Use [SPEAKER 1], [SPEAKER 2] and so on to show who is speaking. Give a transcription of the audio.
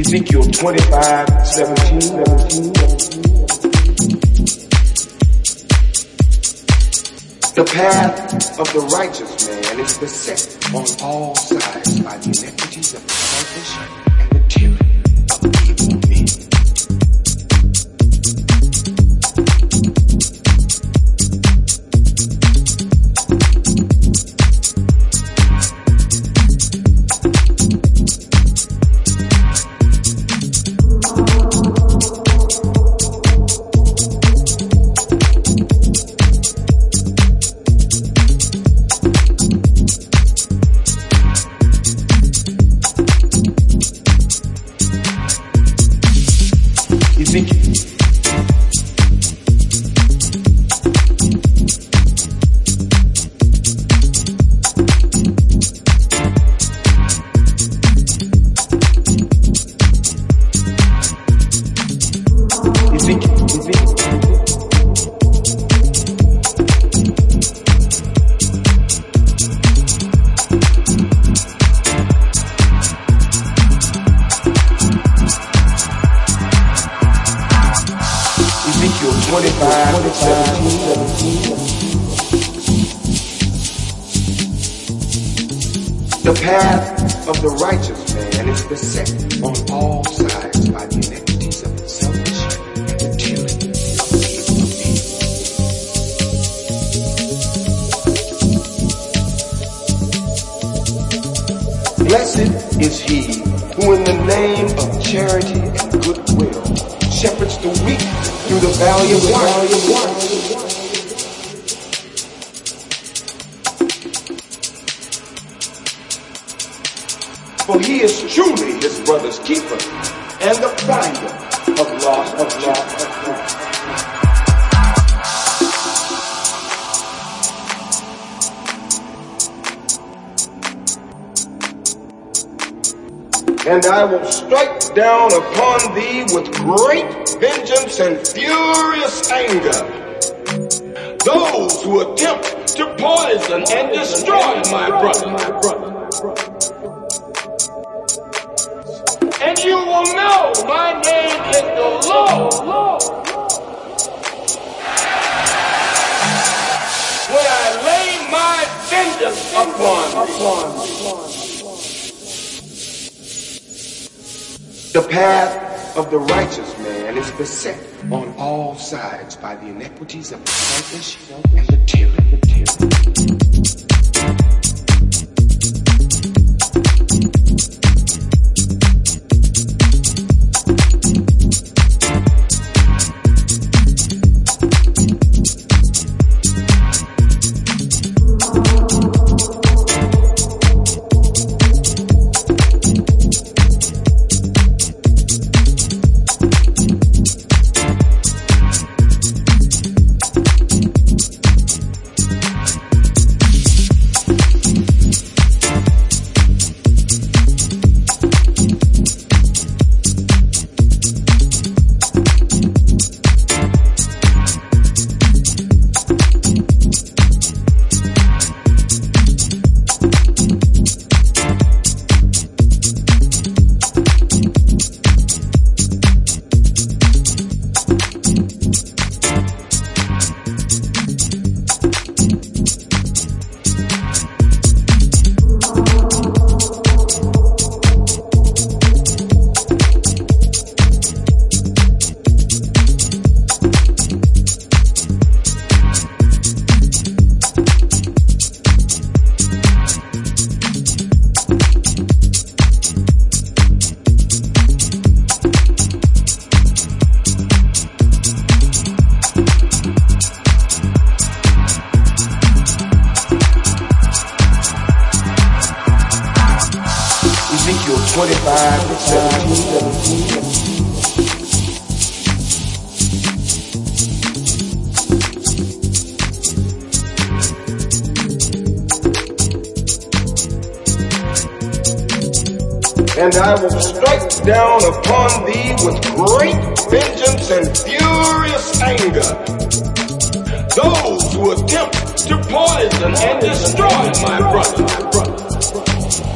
[SPEAKER 1] Ezekiel 25:17. The path of the righteous man is beset on all sides by the iniquities of the selfish and the tyranny of evil men. The path of the righteous man is beset on all sides by the iniquities of the selfish and the tyranny of evil men. Blessed is he who in the name of charity and goodwill shepherds the weak through the valley of life. For he is truly his brother's keeper and the finder of lost. And I will strike down upon thee with great vengeance and furious anger those who attempt to poison and destroy my brother. And you will know my name is the Lord when I lay my vengeance upon thee. The path of the righteous man is beset on all sides by the iniquities of the selfish and the tyranny. Ezekiel 25:17. And I will strike down upon thee with great vengeance and furious anger those who attempt to poison and destroy my brother.